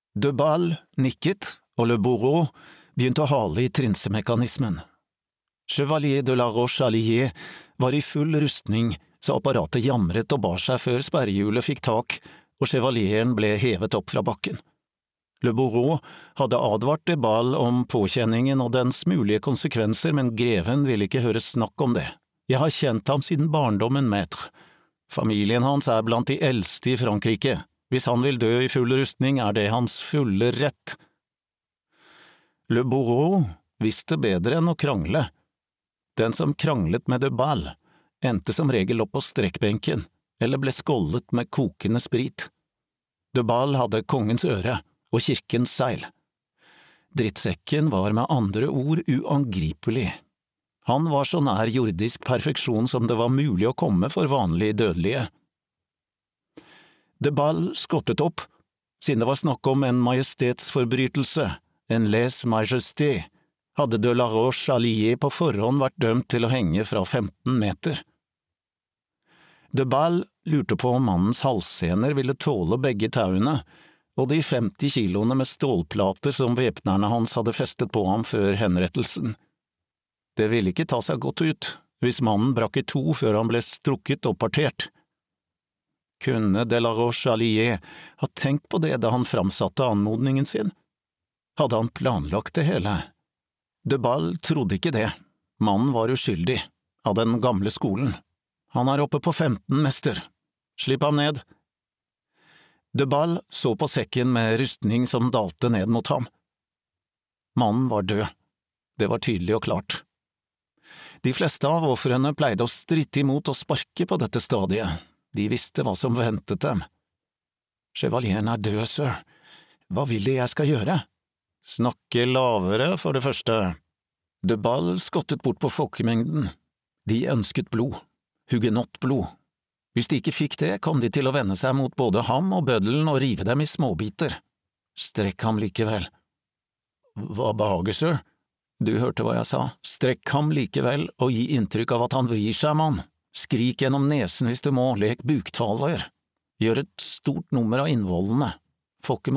De Ball nikket, og Le Bourreau begynte å hale i trinsemekanismen. Chevalier de la Roche-Allier var i full rustning, så apparatet jamret og bar seg før sperrehjulet fikk tak, og chevalieren ble hevet opp fra bakken. Le Bourreau hadde advart de Ball om påkjenningen og dens mulige konsekvenser, men greven ville ikke høre snakk om det. Jeg har kjent ham siden barndommen, maître. Familien hans er blant de eldste i Frankrike. Hvis han vil dø i full rustning, er det hans fulle rett. Le Bourreau visste bedre enn å krangle. Den som kranglet med de Ball, endte som regel opp på strekkbenken, eller ble skållet med kokende sprit. De Ball hadde kongens øre og kirkens seil. Drittsekken var med andre ord uangripelig. Han var så nær jordisk perfeksjon som det var mulig å komme for vanlig dødelige. De Ball skottet opp, siden det var snakk om en majestetsforbrytelse, en lèse majesté, hadde de la Roche-Allier på forhånd vært dømt til å henge fra 15 meter. De Ball lurte på om mannens halssener ville tåle begge tauene, og de 50 kiloene med stålplater som væpnerne hans hadde festet på ham før henrettelsen. Det ville ikke ta seg godt ut, hvis mannen brakk i to før han ble strukket og partert. Kunne de la Roche-Allier ha tenkt på det da han framsatte anmodningen sin? Hadde han planlagt det hele? De Ball trodde ikke det. Mannen var uskyldig, av den gamle skolen. Han er oppe på 15, mester. Slipp ham ned. De Ball så på sekken med rustning som dalte ned mot ham. Mannen var død. Det var tydelig og klart. De fleste av ofrene pleide å stritte imot og sparke på dette stadiet. De visste hva som ventet dem. Chevalieren er død, sir. Hva vil De jeg skal gjøre? Snakke lavere, for det første. De Ball skottet bort på folkemengden. De ønsket blod. Hugenottblod. Hvis de ikke fikk det, kom de til å vende seg mot både ham og bøddelen og rive dem i småbiter. Strekk ham likevel. Hva behager, sir? Du hørte hva jeg sa. Strekk ham likevel og gi inntrykk av at han vrir seg, mann. Skrik gjennom nesen hvis du må, lek buktaler. Gjør et stort nummer av innvollene. Folket må